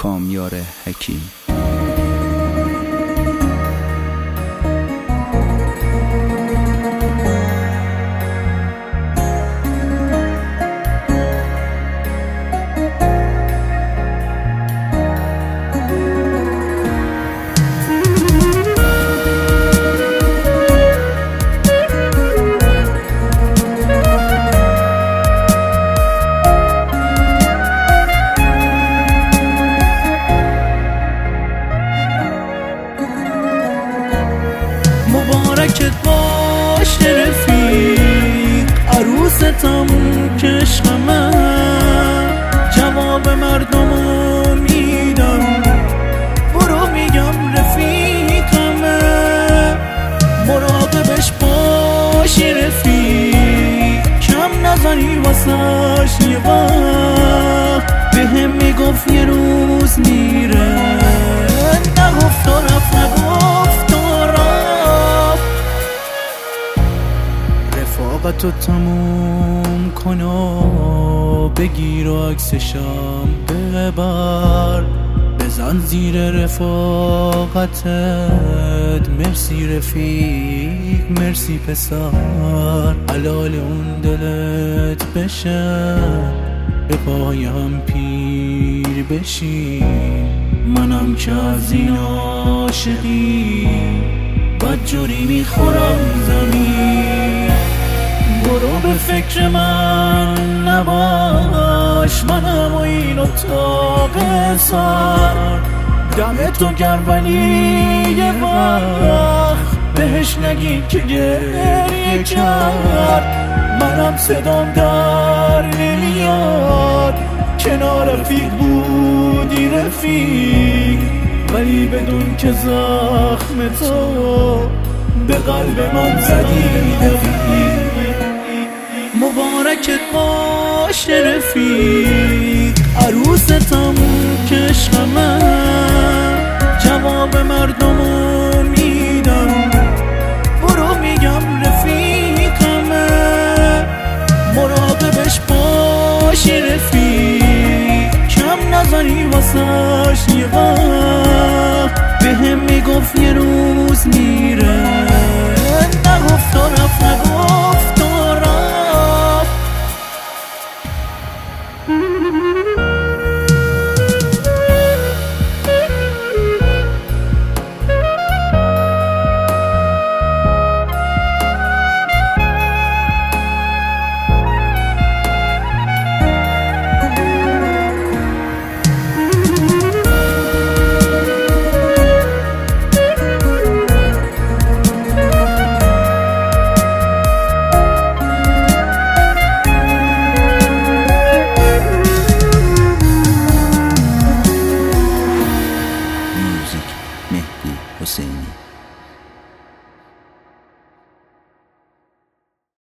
کامیار حکیم. مبارکت باشه رفیق، عروستم که عشق من. جواب مردمو میدم، برو میگم رفیقمه. مراقبش باشی رفیق، کم نزنی واسش یه وقت. بهم میگفت یه روز میره، نگفت و رفت، نگفت و رفت. رفاقتو تموم کن و بگیر و عکسشم ببر. بزن زیر رفاقتت، مرسی رفیق، مرسی پسر. حلال اون دلت بشه، به پایم پیر بشی. منم که از این عاشقی بدجوری میخورم زمین. برو به فکر من نباش، منم و این اتاق سر. دم تو گرم ولی یه وقت بهش نگی که گریه کرد. منم صدام در نمیاد، کنار رفیق بودی رفیق. ولی بدون که زخم تو به قلب من زدی دقیق. مبارکت باشه رفیق، عروستم که عشق من. جواب مردمو میدم، برو میگم رفیقمه. مراقبش باشی رفیق، کم نزنی واسش یه وقت. بهم میگفت یه روز میره، نگفت و رفت، نگفت و رفت. مهدی حسینی.